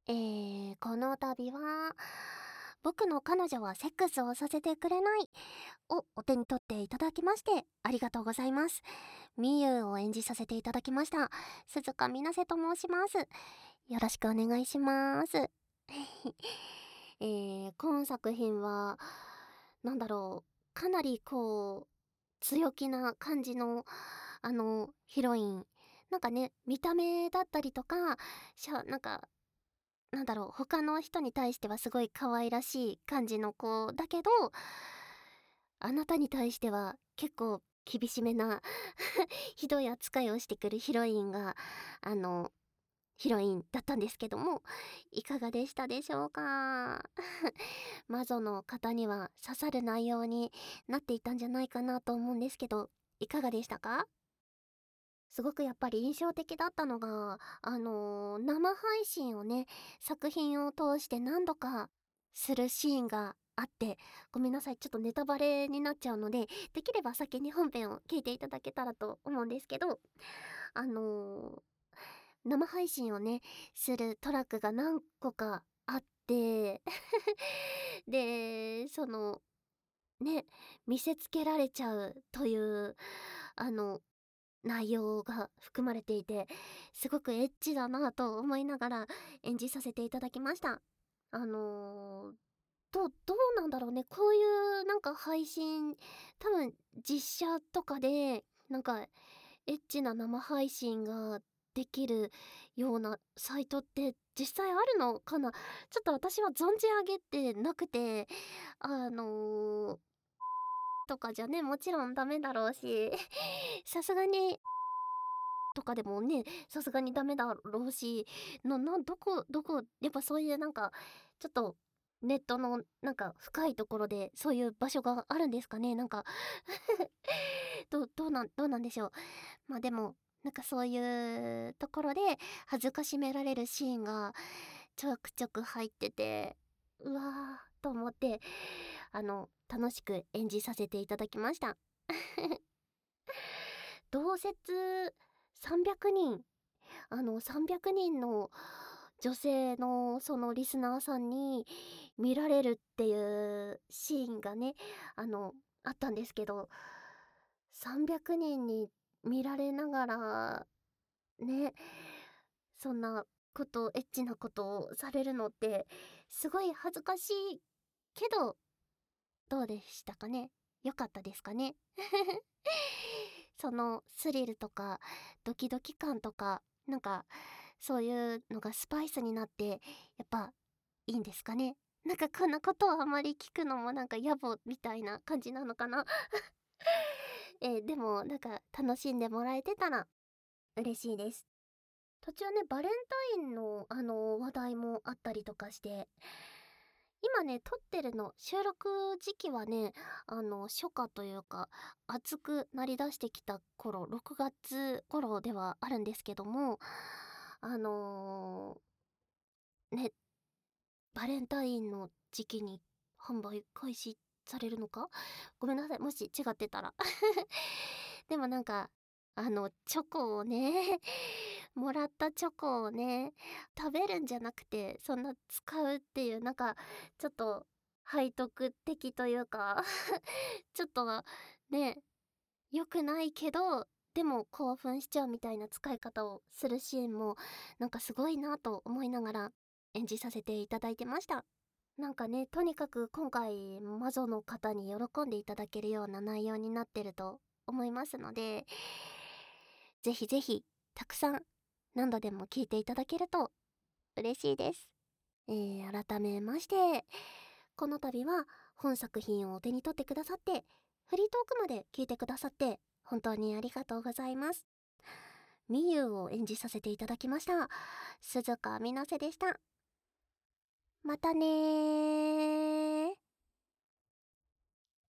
この度は、僕の彼女はセックスをさせてくれないをお手に取っていただきましてありがとうございます。みゆを演じさせていただきました鈴鹿みなせと申します。よろしくお願いします。今作品は、なんだろう、かなりこう、強気な感じの、ヒロイン。なんかね、見た目だったりとか、なんかなんだろう、他の人に対してはすごい可愛らしい感じの子だけど、あなたに対しては結構厳しめなひどい扱いをしてくるヒロインが、あの、ヒロインだったんですけども、いかがでしたでしょうか？魔女の方には刺さる内容になっていたんじゃないかなと思うんですけど、いかがでしたか？すごくやっぱり印象的だったのが、生配信をね、作品を通して何度かするシーンがあって、ごめんなさい、ちょっとネタバレになっちゃうので、できれば先に本編を聞いていただけたらと思うんですけど、あのー生配信をね、するトラックが何個かあって、で、ね、見せつけられちゃうという、あの、内容が含まれていて、すごくエッチだなと思いながら演じさせていただきました。あのーどうなんだろうね。こういうなんか配信、多分実写とかで、なんかエッチな生配信ができるようなサイトって実際あるのかな。ちょっと私は存じ上げてなくて、あのーとかじゃね、もちろんダメだろうし、さすがにとかでもね、さすがにダメだろうし、どこ、やっぱそういうなんか、ちょっと、ネットのなんか深いところでそういう場所があるんですかね、なんかどうなんでしょう。まあでも、なんかそういうところで恥ずかしめられるシーンがちょくちょく入ってて、うわーと思って、楽しく演じさせていただきました。同説300人、300人の女性のそのリスナーさんに見られるっていうシーンがね、あの、あったんですけど、300人に見られながら、ね、そんなエッチなことをされるのって、すごい恥ずかしいけど、どうでしたかね？良かったですかね？そのスリルとかドキドキ感とかなんかそういうのがスパイスになってやっぱいいんですかね。なんかこんなことをあまり聞くのもなんか野暮みたいな感じなのかな。でもなんか楽しんでもらえてたら嬉しいです。途中ねバレンタインの話題もあったりとかして、今ね、撮ってるの、収録時期はね、初夏というか、暑くなりだしてきた頃、6月頃ではあるんですけども、あのね、バレンタインの時期に販売開始されるのかごめんなさい、もし違ってたら。でもなんか、チョコをね、もらったチョコをね、食べるんじゃなくて、そんな使うっていう、なんか、ちょっと背徳的というかちょっとね、良くないけど、でも興奮しちゃうみたいな使い方をするシーンも、なんかすごいなと思いながら演じさせていただいてました。なんかね、とにかく今回、魔女の方に喜んでいただけるような内容になってると思いますので、ぜひぜひ、たくさん何度でも聞いていただけると嬉しいです。改めまして、この度は本作品をお手に取ってくださって、フリートークまで聞いてくださって、本当にありがとうございます。みゆを演じさせていただきました。鈴鹿みなせでした。またねー。